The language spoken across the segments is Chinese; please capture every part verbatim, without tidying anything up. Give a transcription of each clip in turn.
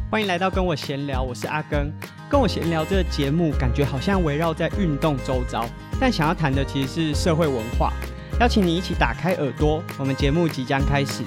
欢迎来到跟我闲聊，我是阿耕。跟我闲聊这个节目，感觉好像围绕在运动周遭，但想要谈的其实是社会文化。邀请你一起打开耳朵，我们节目即将开始。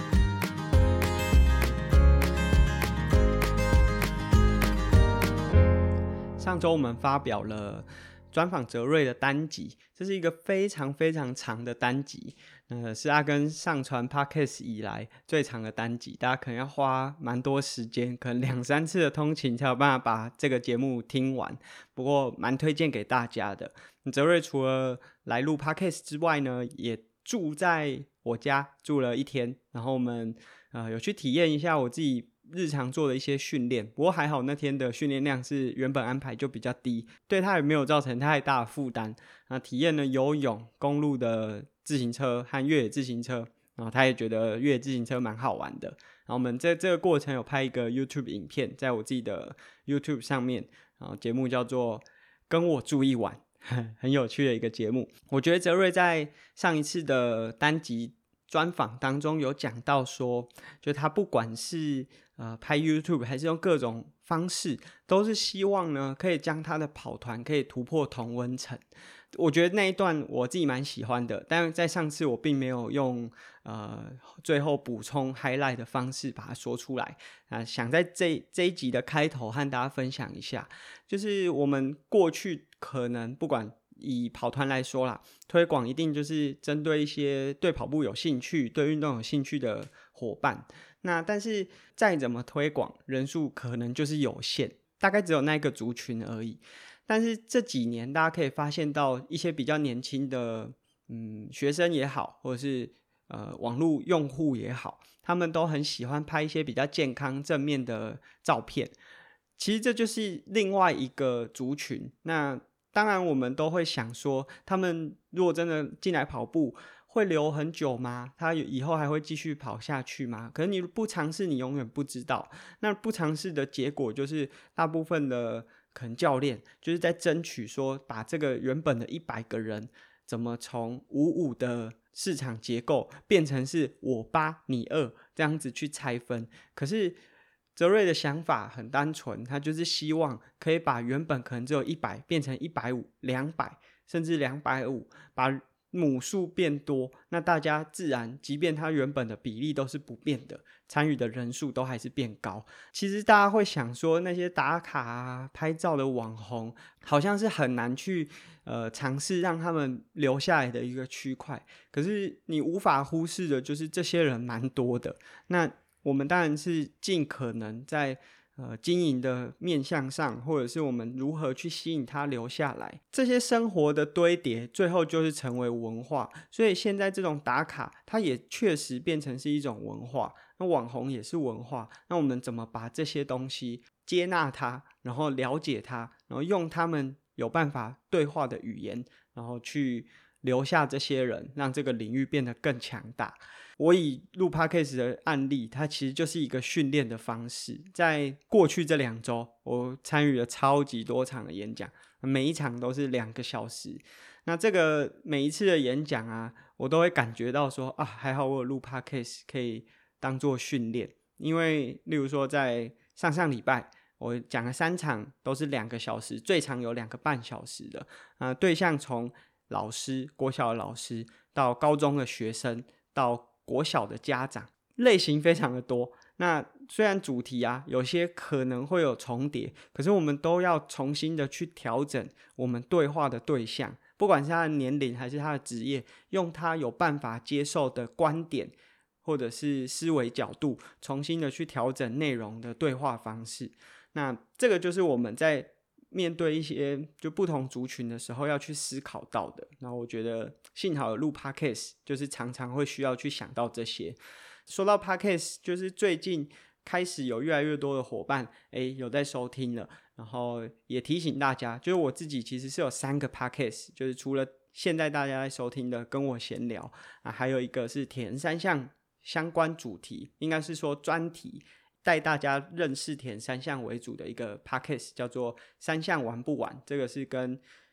上周我们发表了专访哲瑞的单集，这是一个非常非常长的单集，呃，是阿耕上传 Podcast 以来最长的单集，大家可能要花蛮多时间，可能两三次的通勤才有办法把这个节目听完，不过蛮推荐给大家的。哲瑞除了来录 Podcast 之外呢，也住在我家住了一天，然后我们、呃、有去体验一下我自己日常做的一些训练，不过还好那天的训练量是原本安排就比较低，对他也没有造成太大的负担。那体验了游泳、公路的自行车和越野自行车，然后他也觉得越野自行车蛮好玩的。然后我们在这个过程有拍一个 YouTube 影片，在我自己的 YouTube 上面，然后节目叫做《跟我住一晚》，很有趣的一个节目。我觉得哲瑞在上一次的单集专访当中有讲到说，就他不管是呃拍 YouTube 还是用各种方式，都是希望呢可以将他的跑团可以突破同温层。我觉得那一段我自己蛮喜欢的，但在上次我并没有用呃最后补充 highlight 的方式把它说出来啊，想在这这一集的开头和大家分享一下，就是我们过去可能不管以跑团来说啦，推广一定就是针对一些对跑步有兴趣、对运动有兴趣的伙伴。那但是再怎么推广，人数可能就是有限，大概只有那个族群而已。但是这几年大家可以发现到一些比较年轻的嗯学生也好，或者是呃网络用户也好，他们都很喜欢拍一些比较健康正面的照片。其实这就是另外一个族群。那当然我们都会想说，他们如果真的进来跑步会留很久吗？他以后还会继续跑下去吗？可是你不尝试你永远不知道。那不尝试的结果就是大部分的可能教练就是在争取说，把这个原本的一百个人怎么从五五的市场结构变成是我八你二这样子去拆分。可是哲瑞的想法很单纯，他就是希望可以把原本可能只有一百变成一百五十、两百甚至两百五十，把母数变多，那大家自然即便他原本的比例都是不变的，参与的人数都还是变高。其实大家会想说，那些打卡啊拍照的网红好像是很难去呃尝试让他们留下来的一个区块，可是你无法忽视的就是这些人蛮多的。那我们当然是尽可能在呃经营的面向上，或者是我们如何去吸引他留下来，这些生活的堆叠最后就是成为文化。所以现在这种打卡它也确实变成是一种文化，那网红也是文化。那我们怎么把这些东西接纳它，然后了解它，然后用他们有办法对话的语言，然后去留下这些人，让这个领域变得更强大。我以录 Podcast 的案例，它其实就是一个训练的方式。在过去这两周，我参与了超级多场的演讲，每一场都是两个小时。那这个每一次的演讲啊，我都会感觉到说啊，还好我有录 Podcast 可以当做训练。因为例如说在上上礼拜，我讲了三场都是两个小时，最长有两个半小时的。呃、对象从老师，国小的老师到高中的学生，到国小的家长，类型非常的多。那虽然主题啊有些可能会有重叠，可是我们都要重新的去调整我们对话的对象，不管是他的年龄还是他的职业，用他有办法接受的观点或者是思维角度，重新的去调整内容的对话方式。那这个就是我们在面对一些就不同族群的时候要去思考到的。然后我觉得幸好有录 Podcast， 就是常常会需要去想到这些。说到 Podcast， 就是最近开始有越来越多的伙伴诶有在收听了，然后也提醒大家，就是我自己其实是有三个 Podcast， 就是除了现在大家在收听的跟我闲聊啊，还有一个是铁人三项相关主题，应该是说专题，带大家认识铁人三项为主的一个 podcast， 叫做三项玩不玩。这个是跟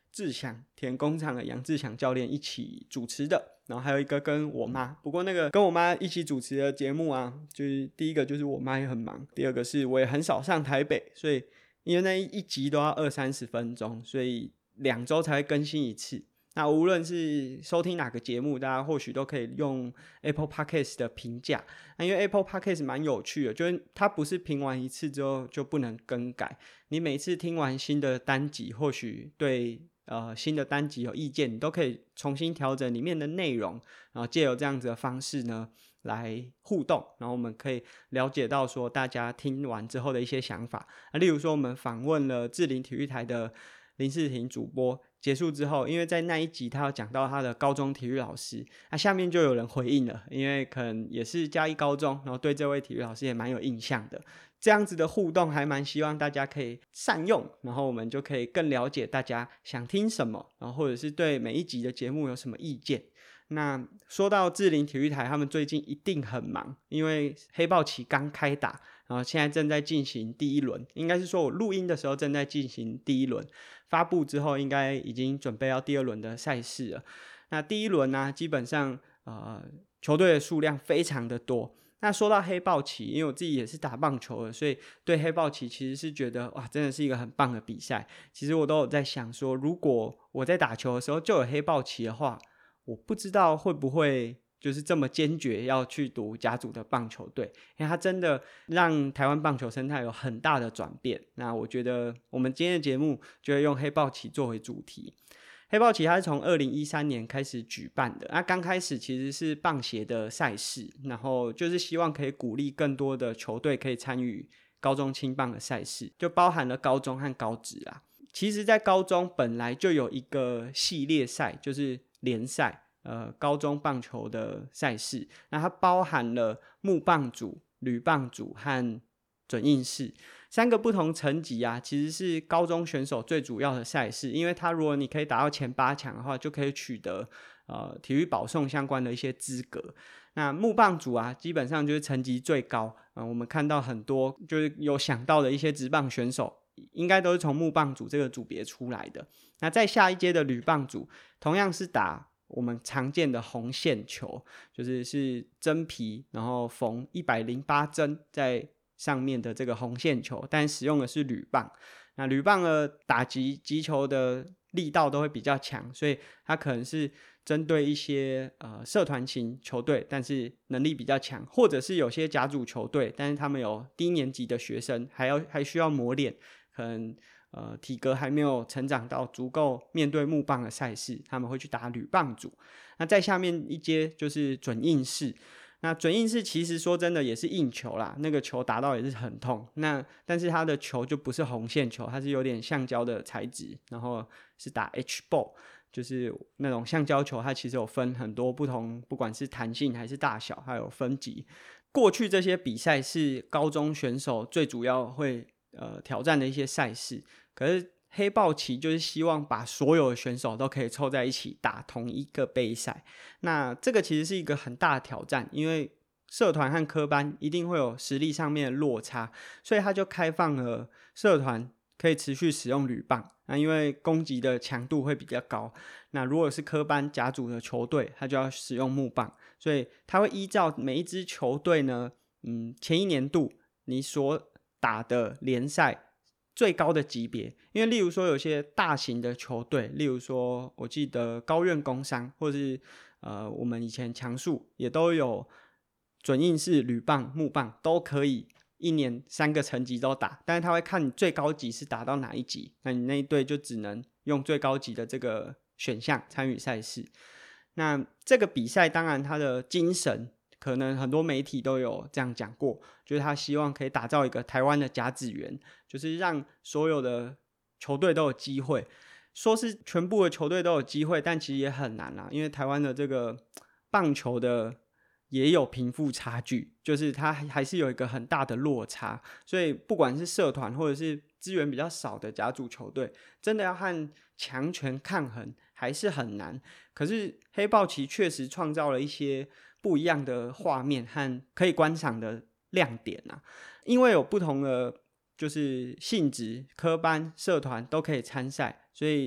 志祥田工厂的杨志祥教练一起主持的，然后还有一个跟我妈，不过那个跟我妈一起主持的节目啊，就是第一个就是我妈也很忙，第二个是我也很少上台北，所以因为那一集都要二三十分钟，所以两周才会更新一次。那无论是收听哪个节目，大家或许都可以用 Apple Podcast 的评价。那因为 Apple Podcast 蛮有趣的，就是它不是评完一次之后就不能更改，你每次听完新的单集，或许对呃新的单集有意见，你都可以重新调整里面的内容，然后借由这样子的方式呢来互动，然后我们可以了解到说大家听完之后的一些想法。啊、例如说我们访问了智霖体育台的林世廷主播，结束之后，因为在那一集他有讲到他的高中体育老师，那、啊、下面就有人回应了，因为可能也是嘉义高中，然后对这位体育老师也蛮有印象的。这样子的互动还蛮希望大家可以善用，然后我们就可以更了解大家想听什么，然后或者是对每一集的节目有什么意见。那说到智霖体育台，他们最近一定很忙，因为黑豹旗刚开打，然后现在正在进行第一轮，应该是说我录音的时候正在进行第一轮，发布之后应该已经准备要第二轮的赛事了。那第一轮呢、啊，基本上呃球队的数量非常的多。那说到黑豹旗，因为我自己也是打棒球的，所以对黑豹旗其实是觉得哇，真的是一个很棒的比赛。其实我都有在想说，如果我在打球的时候就有黑豹旗的话，我不知道会不会就是这么坚决要去读甲组的棒球队，因为它真的让台湾棒球生态有很大的转变。那我觉得我们今天的节目就会用黑豹旗作为主题。黑豹旗它是从二零一三年开始举办的，那刚开始其实是棒协的赛事，然后就是希望可以鼓励更多的球队可以参与高中青棒的赛事，就包含了高中和高职啦。其实在高中本来就有一个系列赛，就是联赛，呃，高中棒球的赛事，那它包含了木棒组、铝棒组和准硬式三个不同层级啊，其实是高中选手最主要的赛事，因为它如果你可以打到前八强的话，就可以取得呃体育保送相关的一些资格。那木棒组啊，基本上就是层级最高，呃，我们看到很多就是有想到的一些职棒选手，应该都是从木棒组这个组别出来的。那在下一阶的铝棒组，同样是打我们常见的红线球，就是是真皮，然后缝一百零八针在上面的这个红线球，但使用的是铝棒。那铝棒的打击击球的力道都会比较强，所以它可能是针对一些呃社团型球队，但是能力比较强，或者是有些甲组球队，但是他们有低年级的学生，还要还需要磨练，可能呃体格还没有成长到足够面对木棒的赛事，他们会去打铝棒组。那再下面一阶就是准硬式。那准硬式其实说真的也是硬球啦，那个球打到也是很痛。那但是它的球就不是红线球，它是有点橡胶的材质，然后是打 H ball， 就是那种橡胶球，它其实有分很多不同，不管是弹性还是大小，还有分级。过去这些比赛是高中选手最主要会呃挑战的一些赛事，可是黑豹旗就是希望把所有的选手都可以凑在一起打同一个杯赛。那这个其实是一个很大的挑战，因为社团和科班一定会有实力上面的落差，所以他就开放了社团可以持续使用铝棒。那因为攻击的强度会比较高，那如果是科班甲组的球队，他就要使用木棒，所以他会依照每一支球队呢，嗯，前一年度你所打的联赛最高的级别，因为例如说有些大型的球队，例如说我记得高苑工商，或是呃我们以前强树也都有准硬式、铝棒、木棒都可以一年三个层级都打，但是他会看你最高级是打到哪一级，那你那一队就只能用最高级的这个选项参与赛事。那这个比赛当然它的精神可能很多媒体都有这样讲过，就是他希望可以打造一个台湾的甲子园，就是让所有的球队都有机会。说是全部的球队都有机会，但其实也很难啦，因为台湾的这个棒球的也有贫富差距，就是它还是有一个很大的落差，所以不管是社团或者是资源比较少的甲组球队，真的要和强权抗衡还是很难。可是黑豹旗确实创造了一些不一样的画面和可以观赏的亮点啊，因为有不同的就是性质，科班社团都可以参赛，所以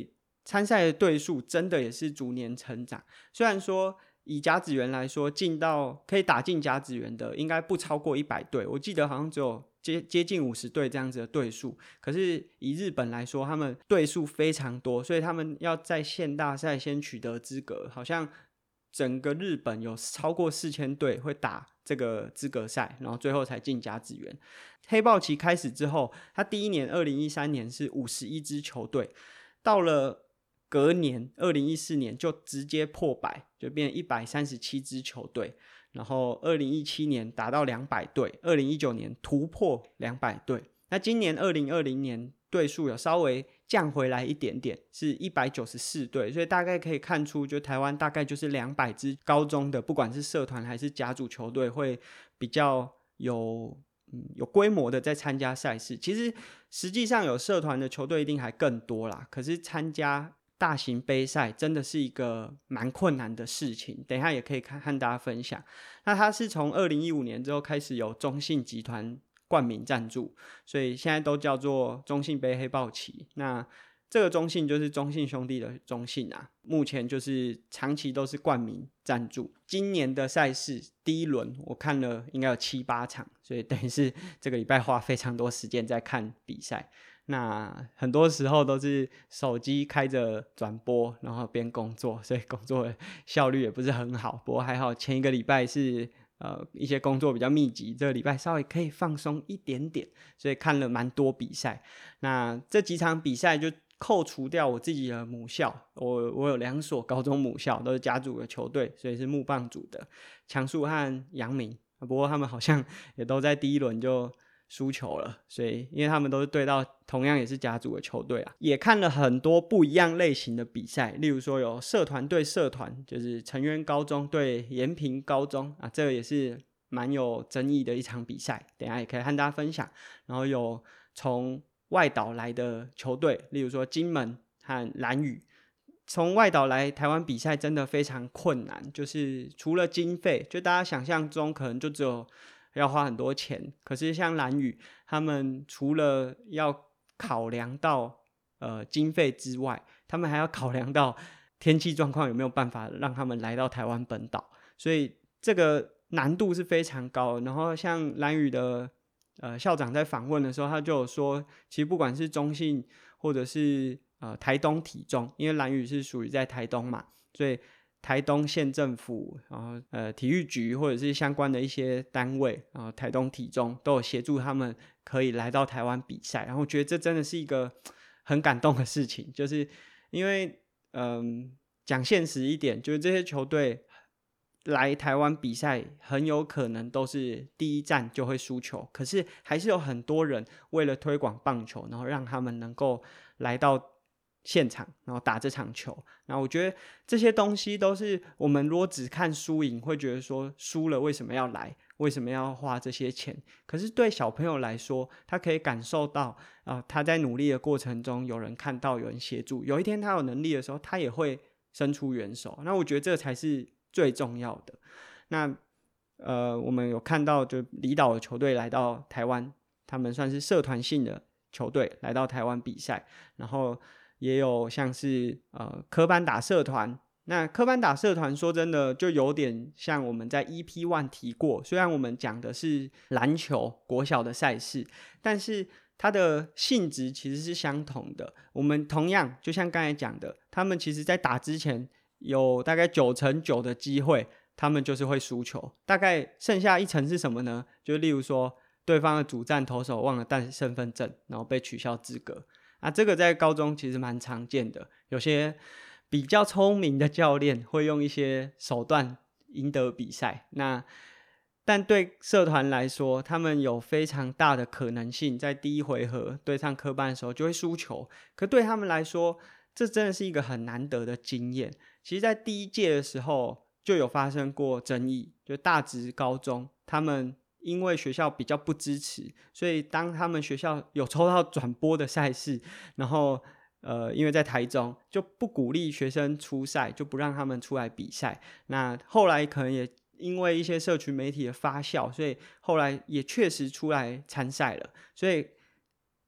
参赛的队数真的也是逐年成长。虽然说以甲子园来说，进到可以打进甲子园的应该不超过一百队，我记得好像只有接接近五十队这样子的队数。可是以日本来说，他们队数非常多，所以他们要在县大赛先取得资格，好像整个日本有超过四千队会打这个资格赛，然后最后才进甲子园。黑豹旗开始之后，他第一年二零一三年是五十一支球队，到了隔年二零一四年就直接破百，就变一百三十七支球队，然后二零一七年达到两百队，二零一九年突破两百队。那今年二零二零年队数有稍微降回来一点点，是一百九十四队，所以大概可以看出，就台湾大概就是两百支高中的，不管是社团还是甲组球队，会比较有嗯有规模的在参加赛事。其实实际上有社团的球队一定还更多啦，可是参加大型杯赛真的是一个蛮困难的事情，等一下也可以看和大家分享。那它是从二零一五年之后开始有中信集团冠名赞助，所以现在都叫做中信杯黑豹旗。那这个中信就是中信兄弟的中信啊，目前就是长期都是冠名赞助。今年的赛事第一轮我看了应该有七八场，所以等于是这个礼拜花非常多时间在看比赛。那很多时候都是手机开着转播，然后边工作，所以工作的效率也不是很好。不过还好前一个礼拜是呃一些工作比较密集，这个礼拜稍微可以放松一点点，所以看了蛮多比赛。那这几场比赛就扣除掉我自己的母校，我我有两所高中母校都是甲组的球队，所以是木棒组的强树和阳明。不过他们好像也都在第一轮就输球了，所以因为他们都是对到同样也是甲组的球队啊，也看了很多不一样类型的比赛，例如说有社团对社团，就是成渊高中对延平高中啊，这个也是蛮有争议的一场比赛，等一下也可以和大家分享。然后有从外岛来的球队，例如说金门和兰屿，从外岛来台湾比赛真的非常困难，就是除了经费，就大家想象中可能就只有要花很多钱，可是像兰屿他们除了要考量到呃经费之外，他们还要考量到天气状况有没有办法让他们来到台湾本岛，所以这个难度是非常高的。然后像兰屿的呃校长在访问的时候，他就有说，其实不管是中信或者是呃台东体中，因为兰屿是属于在台东嘛，所以台东县政府，然后呃体育局或者是相关的一些单位，然后台东体中都有协助他们可以来到台湾比赛，然后我觉得这真的是一个很感动的事情，就是因为嗯讲现实一点，就是这些球队来台湾比赛很有可能都是第一站就会输球，可是还是有很多人为了推广棒球，然后让他们能够来到现场，然后打这场球。然后我觉得这些东西都是我们如果只看输赢，会觉得说输了为什么要来，为什么要花这些钱？可是对小朋友来说，他可以感受到、呃、他在努力的过程中有人看到，有人协助，有一天他有能力的时候，他也会伸出援手。那我觉得这才是最重要的。那呃，我们有看到就离岛的球队来到台湾，他们算是社团性的球队来到台湾比赛，然后也有像是呃科班打社团。那科班打社团说真的就有点像我们在 E P 一 提过，虽然我们讲的是篮球国小的赛事，但是它的性质其实是相同的。我们同样就像刚才讲的，他们其实在打之前有大概九成九的机会他们就是会输球，大概剩下一成是什么呢？就例如说对方的主战投手忘了带身份证，然后被取消资格啊，这个在高中其实蛮常见的，有些比较聪明的教练会用一些手段赢得比赛。那但对社团来说，他们有非常大的可能性在第一回合对上科班的时候就会输球，可对他们来说这真的是一个很难得的经验。其实在第一届的时候就有发生过争议，就大直高中他们因为学校比较不支持，所以当他们学校有抽到转播的赛事，然后呃，因为在台中就不鼓励学生出赛，就不让他们出来比赛。那后来可能也因为一些社群媒体的发酵，所以后来也确实出来参赛了。所以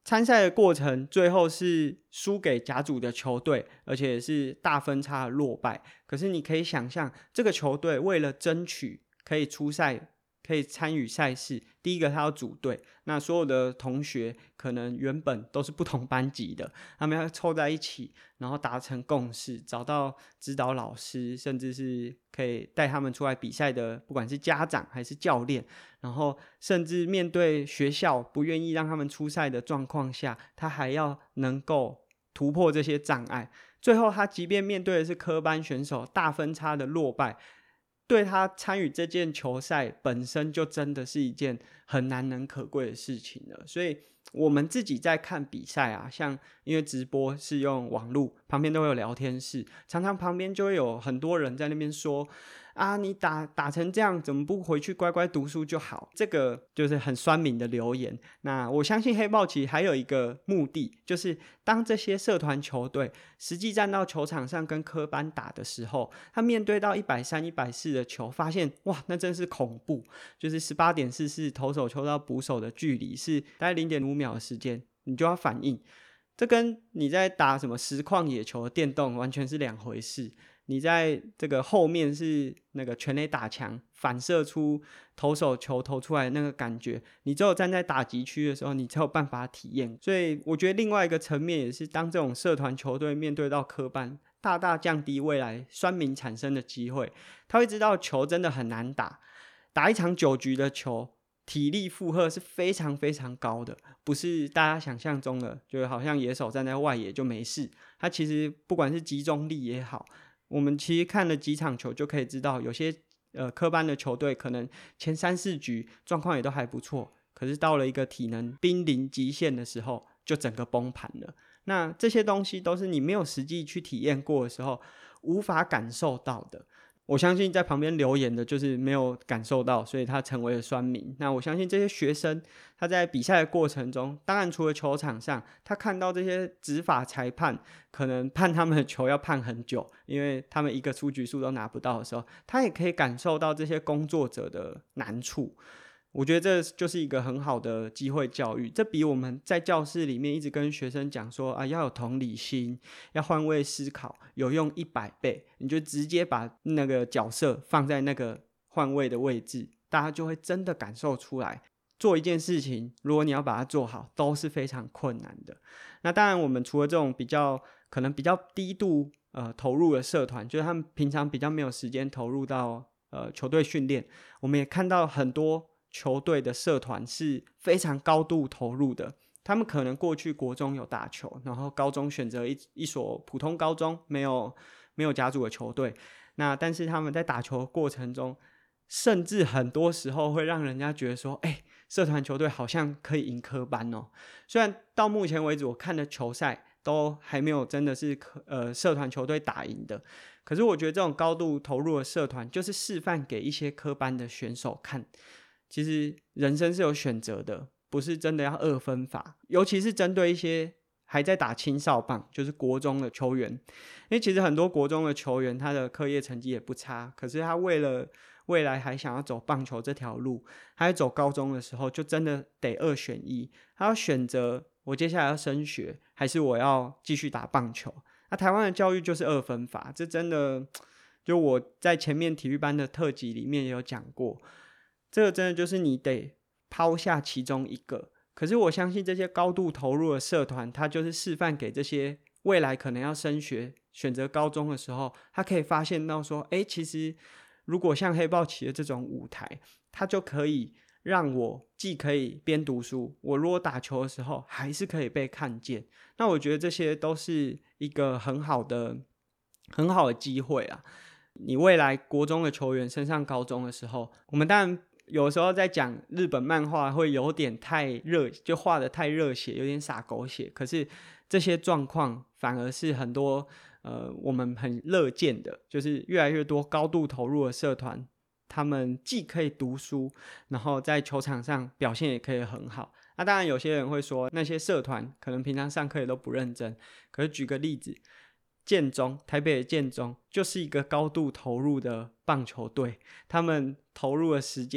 参赛的过程最后是输给甲组的球队，而且是大分差的落败。可是你可以想象，这个球队为了争取可以出赛，可以参与赛事，第一个他要组队，那所有的同学可能原本都是不同班级的，他们要凑在一起，然后达成共识，找到指导老师，甚至是可以带他们出来比赛的，不管是家长还是教练，然后甚至面对学校不愿意让他们出赛的状况下，他还要能够突破这些障碍。最后他即便面对的是科班选手，大分差的落败，对他参与这件球赛本身就真的是一件很难能可贵的事情了。所以我们自己在看比赛啊，像因为直播是用网路，旁边都会有聊天室，常常旁边就会有很多人在那边说啊，你打打成这样，怎么不回去乖乖读书就好？这个就是很酸民的留言。那我相信黑豹旗还有一个目的，就是当这些社团球队实际站到球场上跟科班打的时候，他面对到一百三、一百四的球，发现哇，那真是恐怖！就是 十八点四四 投手球到捕手的距离是大概 零点五秒的时间，你就要反应。这跟你在打什么实况野球的电动完全是两回事。你在这个后面是那个全垒打墙反射出投手球投出来的那个感觉，你只有站在打击区的时候你才有办法体验。所以我觉得另外一个层面也是，当这种社团球队面对到科班，大大降低未来酸民产生的机会。他会知道球真的很难打，打一场九局的球体力负荷是非常非常高的，不是大家想象中的就好像野手站在外野就没事。他其实不管是集中力也好，我们其实看了几场球就可以知道，有些呃科班的球队可能前三四局状况也都还不错，可是到了一个体能濒临极限的时候，就整个崩盘了。那这些东西都是你没有实际去体验过的时候无法感受到的。我相信在旁边留言的就是没有感受到，所以他成为了酸民。那我相信这些学生他在比赛的过程中，当然除了球场上，他看到这些执法裁判可能判他们的球要判很久，因为他们一个出局数都拿不到的时候，他也可以感受到这些工作者的难处。我觉得这就是一个很好的机会教育，这比我们在教室里面一直跟学生讲说啊，要有同理心，要换位思考，有用一百倍。你就直接把那个角色放在那个换位的位置，大家就会真的感受出来，做一件事情，如果你要把它做好，都是非常困难的。那当然，我们除了这种比较可能比较低度呃投入的社团，就是他们平常比较没有时间投入到呃球队训练，我们也看到很多球队的社团是非常高度投入的。他们可能过去国中有打球，然后高中选择 一, 一所普通高中，没有没有甲组的球队。那但是他们在打球的过程中，甚至很多时候会让人家觉得说，哎、欸，社团球队好像可以赢科班哦。虽然到目前为止我看的球赛都还没有真的是呃社团球队打赢的，可是我觉得这种高度投入的社团，就是示范给一些科班的选手看。其实人生是有选择的，不是真的要二分法，尤其是针对一些还在打青少棒，就是国中的球员。因为其实很多国中的球员他的课业成绩也不差，可是他为了未来还想要走棒球这条路，他在走高中的时候就真的得二选一，他要选择我接下来要升学还是我要继续打棒球。那台湾的教育就是二分法，这真的就我在前面体育班的特辑里面也有讲过，这个真的就是你得抛下其中一个。可是我相信这些高度投入的社团，它就是示范给这些未来可能要升学选择高中的时候，他可以发现到说，哎，其实如果像黑豹旗的这种舞台，它就可以让我既可以边读书，我如果打球的时候还是可以被看见。那我觉得这些都是一个很好的很好的机会啊。你未来国中的球员升上高中的时候，我们当然有时候在讲日本漫画会有点太热，就画得太热血，有点洒狗血，可是这些状况反而是很多呃我们很乐见的，就是越来越多高度投入的社团，他们既可以读书，然后在球场上表现也可以很好。那当然有些人会说那些社团可能平常上课也都不认真，可是举个例子，建中，台北的建中就是一个高度投入的棒球队，他们投入的时间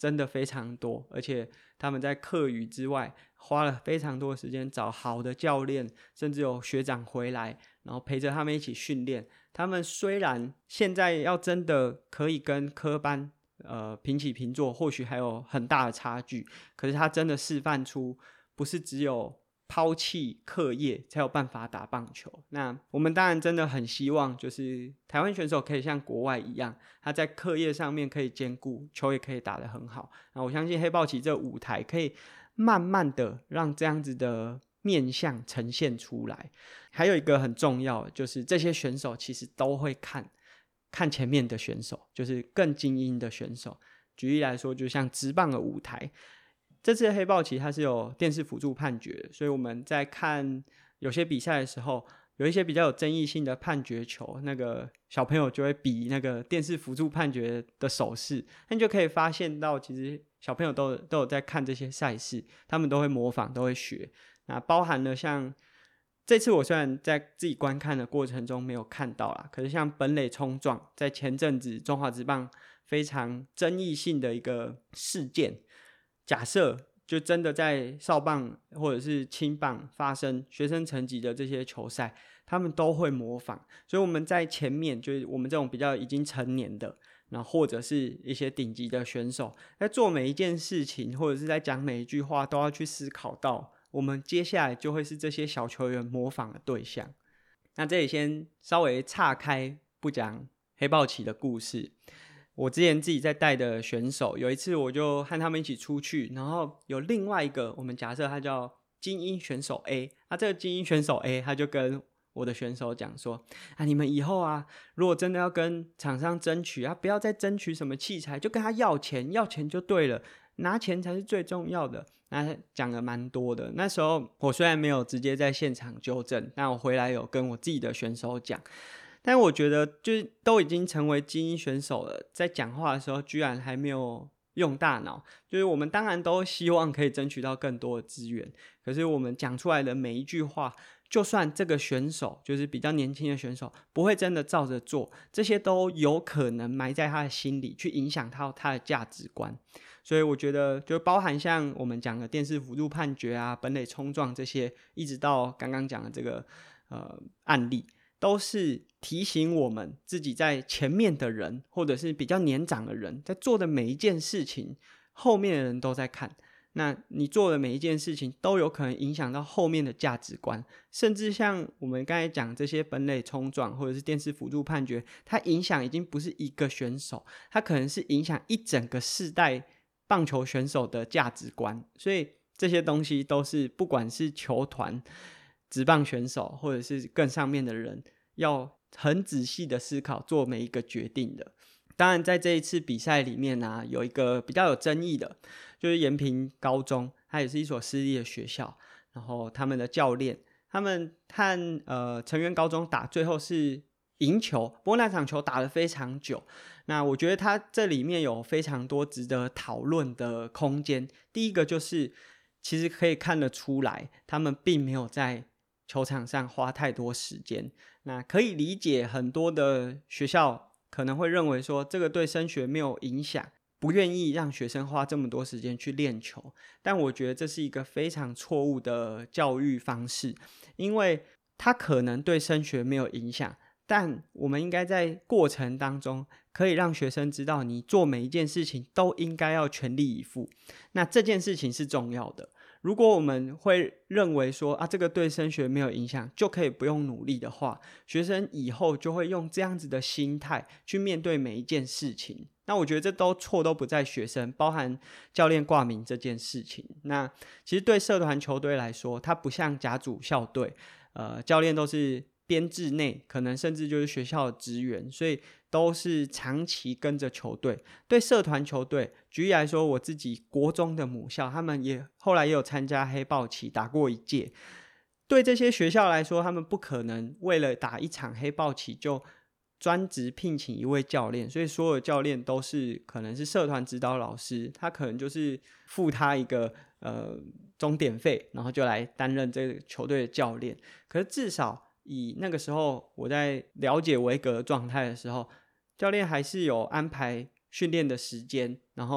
真的非常多，而且他们在课余之外花了非常多的时间找好的教练，甚至有学长回来，然后陪着他们一起训练。他们虽然现在要真的可以跟科班呃平起平坐，或许还有很大的差距，可是他真的示范出不是只有抛弃课业才有办法打棒球。那我们当然真的很希望就是台湾选手可以像国外一样，他在课业上面可以兼顾，球也可以打得很好。那我相信黑豹旗这舞台可以慢慢的让这样子的面向呈现出来。还有一个很重要的就是这些选手其实都会看看前面的选手，就是更精英的选手。举例来说，就像职棒的舞台，这次的黑豹旗它是有电视辅助判决，所以我们在看有些比赛的时候，有一些比较有争议性的判决球，那个小朋友就会比那个电视辅助判决的手势，那你就可以发现到其实小朋友 都, 都有在看这些赛事，他们都会模仿，都会学。那包含了像这次我虽然在自己观看的过程中没有看到啦，可是像本垒冲撞，在前阵子中华职棒非常争议性的一个事件，假设就真的在少棒或者是青棒发生学生层级的这些球赛，他们都会模仿。所以我们在前面就是我们这种比较已经成年的，然后或者是一些顶级的选手，在做每一件事情或者是在讲每一句话，都要去思考到我们接下来就会是这些小球员模仿的对象。那这里先稍微岔开不讲黑豹旗的故事，我之前自己在带的选手，有一次我就和他们一起出去，然后有另外一个我们假设他叫精英选手 A， 那这个精英选手 A 他就跟我的选手讲说啊，你们以后啊，如果真的要跟厂商争取啊，不要再争取什么器材，就跟他要钱，要钱就对了，拿钱才是最重要的。那讲了蛮多的，那时候我虽然没有直接在现场纠正，但我回来有跟我自己的选手讲。但我觉得就是都已经成为精英选手了，在讲话的时候居然还没有用大脑，就是我们当然都希望可以争取到更多的资源，可是我们讲出来的每一句话，就算这个选手就是比较年轻的选手不会真的照着做，这些都有可能埋在他的心里，去影响到他的价值观。所以我觉得就包含像我们讲的电视辅助判决啊、本垒冲撞这些，一直到刚刚讲的这个呃案例，都是提醒我们自己在前面的人或者是比较年长的人在做的每一件事情，后面的人都在看，那你做的每一件事情都有可能影响到后面的价值观，甚至像我们刚才讲这些本垒冲撞或者是电视辅助判决，它影响已经不是一个选手，它可能是影响一整个世代棒球选手的价值观。所以这些东西都是不管是球团、职棒选手或者是更上面的人要很仔细的思考做每一个决定的。当然在这一次比赛里面啊，有一个比较有争议的，就是延平高中，它也是一所私立的学校，然后他们的教练他们和呃成员高中打，最后是赢球，不过那场球打得非常久。那我觉得他这里面有非常多值得讨论的空间。第一个就是其实可以看得出来，他们并没有在球场上花太多时间。那可以理解很多的学校可能会认为说这个对升学没有影响，不愿意让学生花这么多时间去练球，但我觉得这是一个非常错误的教育方式，因为它可能对升学没有影响，但我们应该在过程当中可以让学生知道你做每一件事情都应该要全力以赴，那这件事情是重要的。如果我们会认为说啊，这个对升学没有影响就可以不用努力的话，学生以后就会用这样子的心态去面对每一件事情。那我觉得这都错都不在学生，包含教练挂名这件事情。那其实对社团球队来说，它不像甲组校队，呃，教练都是编制内，可能甚至就是学校的职员，所以都是长期跟着球队。对社团球队，举例来说，我自己国中的母校，他们也后来也有参加黑豹旗，打过一届。对这些学校来说，他们不可能为了打一场黑豹旗就专职聘请一位教练，所以所有教练都是可能是社团指导老师，他可能就是付他一个呃钟点费，然后就来担任这个球队的教练。可是至少以那个时候我在了解维格的状态的时候，教练还是有安排训练的时间，然后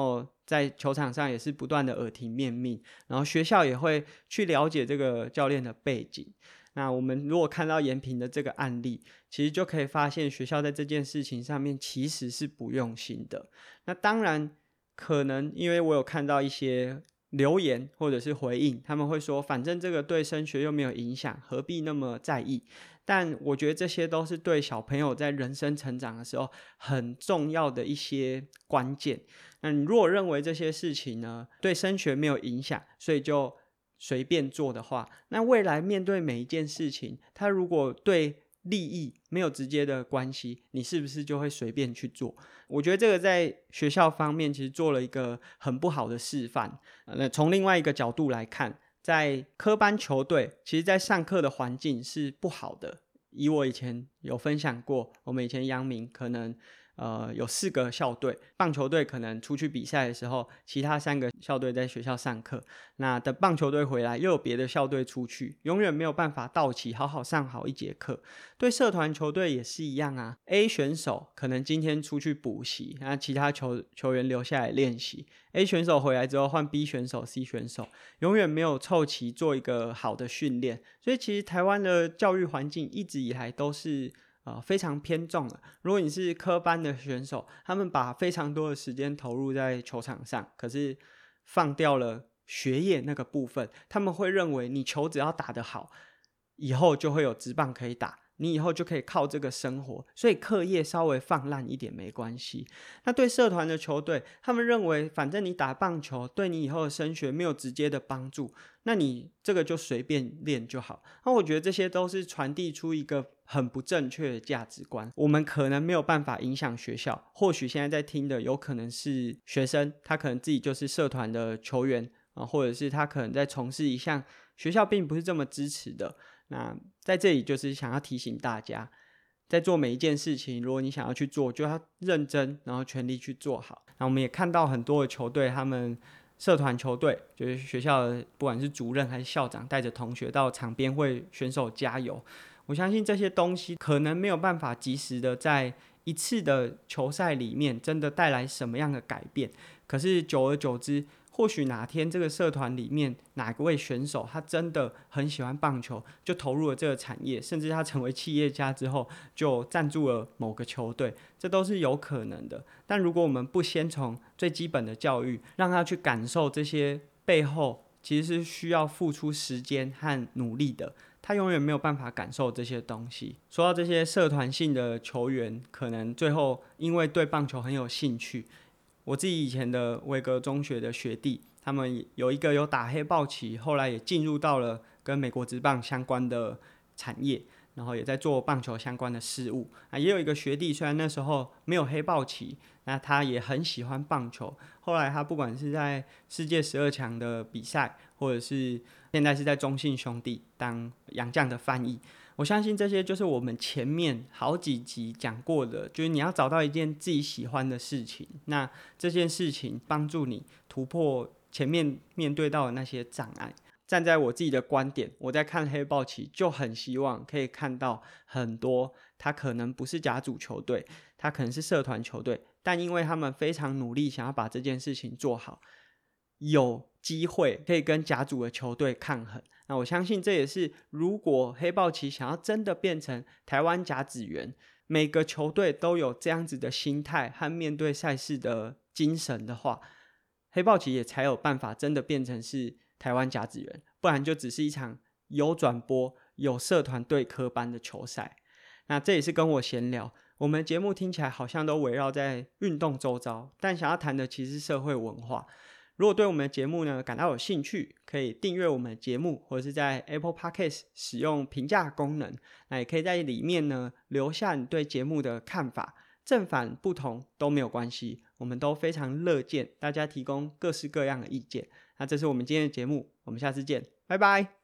在球场上也是不断的耳提面命，然后学校也会去了解这个教练的背景。那我们如果看到延平的这个案例，其实就可以发现学校在这件事情上面其实是不用心的。那当然可能因为我有看到一些留言或者是回应，他们会说反正这个对升学又没有影响，何必那么在意。但我觉得这些都是对小朋友在人生成长的时候很重要的一些关键。那你如果认为这些事情呢对升学没有影响，所以就随便做的话，那未来面对每一件事情，它如果对利益没有直接的关系，你是不是就会随便去做？我觉得这个在学校方面其实做了一个很不好的示范。那从另外一个角度来看，在科班球队，其实在上课的环境是不好的。以我以前有分享过，我们以前阳明可能呃，有四个校队，棒球队可能出去比赛的时候，其他三个校队在学校上课，那等棒球队回来又有别的校队出去，永远没有办法到齐好好上好一节课。对社团球队也是一样啊， A 选手可能今天出去补习，那其他 球, 球员留下来练习， A 选手回来之后换 B 选手 C 选手，永远没有凑齐做一个好的训练。所以其实台湾的教育环境一直以来都是呃，非常偏重了。如果你是科班的选手，他们把非常多的时间投入在球场上，可是放掉了学业那个部分，他们会认为你球只要打得好，以后就会有职棒可以打，你以后就可以靠这个生活，所以课业稍微放烂一点没关系。那对社团的球队，他们认为反正你打棒球对你以后的升学没有直接的帮助，那你这个就随便练就好。那我觉得这些都是传递出一个很不正确的价值观。我们可能没有办法影响学校，或许现在在听的有可能是学生，他可能自己就是社团的球员，或者是他可能在从事一项学校并不是这么支持的。那在这里就是想要提醒大家，在做每一件事情，如果你想要去做，就要认真，然后全力去做好。那我们也看到很多的球队，他们社团球队就是学校的不管是主任还是校长带着同学到场边为选手加油。我相信这些东西可能没有办法及时的在一次的球赛里面真的带来什么样的改变，可是久而久之，或许哪天这个社团里面哪位选手他真的很喜欢棒球，就投入了这个产业，甚至他成为企业家之后就赞助了某个球队，这都是有可能的。但如果我们不先从最基本的教育让他去感受这些背后其实是需要付出时间和努力的，他永远没有办法感受这些东西。说到这些社团性的球员可能最后因为对棒球很有兴趣，我自己以前的维格中学的学弟，他们有一个有打黑豹旗，后来也进入到了跟美国职棒相关的产业，然后也在做棒球相关的事务。啊，也有一个学弟，虽然那时候没有黑豹旗，那他也很喜欢棒球。后来他不管是在世界十二强的比赛，或者是现在是在中信兄弟当洋将的翻译，我相信这些就是我们前面好几集讲过的，就是你要找到一件自己喜欢的事情，那这件事情帮助你突破前面面对到的那些障碍。站在我自己的观点，我在看黑豹旗就很希望可以看到很多他可能不是甲组球队，他可能是社团球队，但因为他们非常努力想要把这件事情做好，有机会可以跟甲组的球队抗衡。那我相信这也是如果黑豹旗想要真的变成台湾甲子园，每个球队都有这样子的心态和面对赛事的精神的话，黑豹旗也才有办法真的变成是台湾甲子园，不然就只是一场有转播有社团对科班的球赛。那这也是跟我闲聊，我们的节目听起来好像都围绕在运动周遭，但想要谈的其实是社会文化。如果对我们的节目呢感到有兴趣，可以订阅我们的节目，或者是在 Apple Podcast 使用评价功能，那也可以在里面呢留下你对节目的看法，正反不同都没有关系，我们都非常乐见大家提供各式各样的意见。那这是我们今天的节目，我们下次见，拜拜。